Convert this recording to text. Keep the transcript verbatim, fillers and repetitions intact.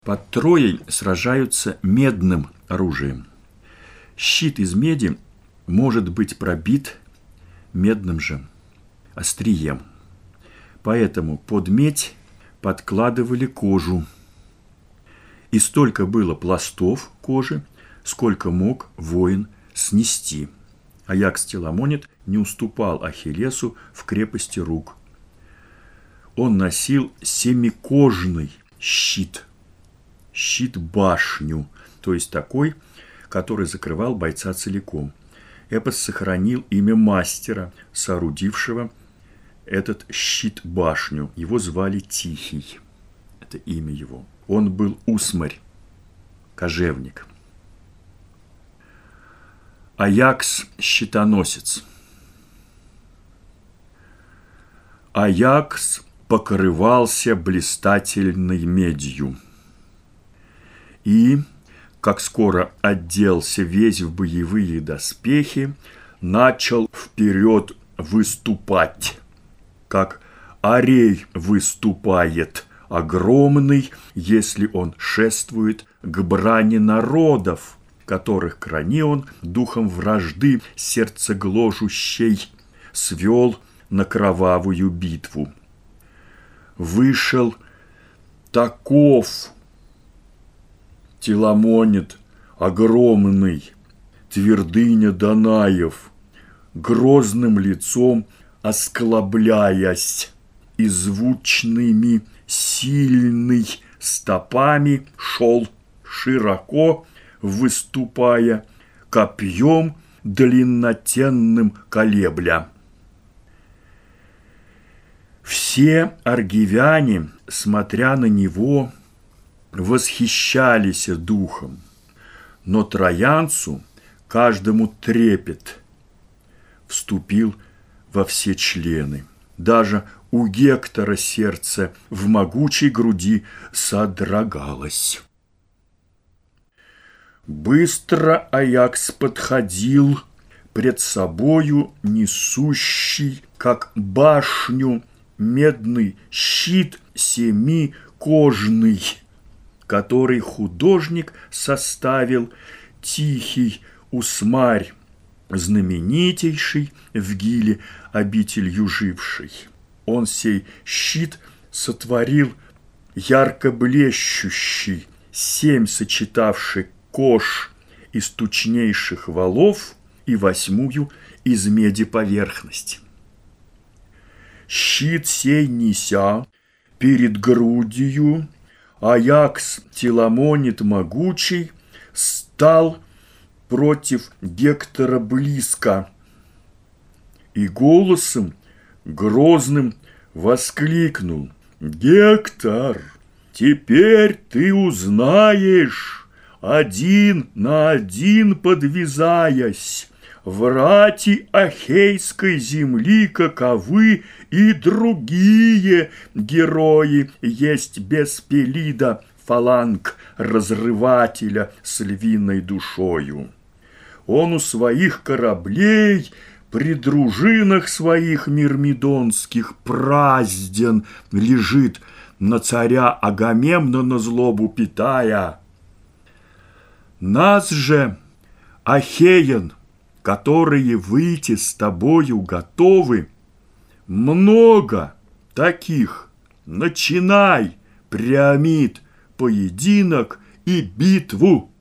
Под Троей сражаются медным оружием. Щит из меди может быть пробит медным же острием. Поэтому под медь подкладывали кожу. И столько было пластов кожи, сколько мог воин снести. Аякс Теламонид не уступал Ахиллесу в крепости рук. Он носил семикожный щит, щит-башню, то есть такой, который закрывал бойца целиком. Эпос сохранил имя мастера, соорудившего этот щит-башню. Его звали Тихий. Это имя его. Он был усмарь, кожевник. Аякс – щитоносец. Аякс покрывался блистательной медью. И, как скоро оделся весь в боевые доспехи, начал вперед выступать, как арей выступает огромный, если он шествует к брани народов, которых Кранион духом вражды сердцегложущей свел на кровавую битву. Вышел таков Теламонид огромный, твердыня Данаев, грозным лицом осклабляясь и звучными сильный стопами шел широко, выступая копьем длиннотенным колебля. Все аргивяне, смотря на него, восхищались духом, но троянцу каждому трепет вступил во все члены. Даже у Гектора сердце в могучей груди содрогалось. Быстро Аякс подходил пред собою несущий, как башню, медный щит семикожный, который художник составил Тихий усмарь, знаменитейший в Гиле обителью живший. Он сей щит сотворил ярко блещущий, семь сочетавший кож из тучнейших валов и восьмую из меди поверхность. Щит сей неся перед грудью, Аякс Теламонид могучий стал против Гектора близко и голосом грозным воскликнул: «Гектор, теперь ты узнаешь, один на один подвязаясь, в рати Ахейской земли каковы и другие герои есть без Пелида, фаланг разрывателя с львиной душою. Он у своих кораблей при дружинах своих мирмидонских празден лежит, на царя Агамемнона злобу питая. Нас же, ахеян, которые выйти с тобою готовы, много таких. Начинай, Приамид, поединок и битву».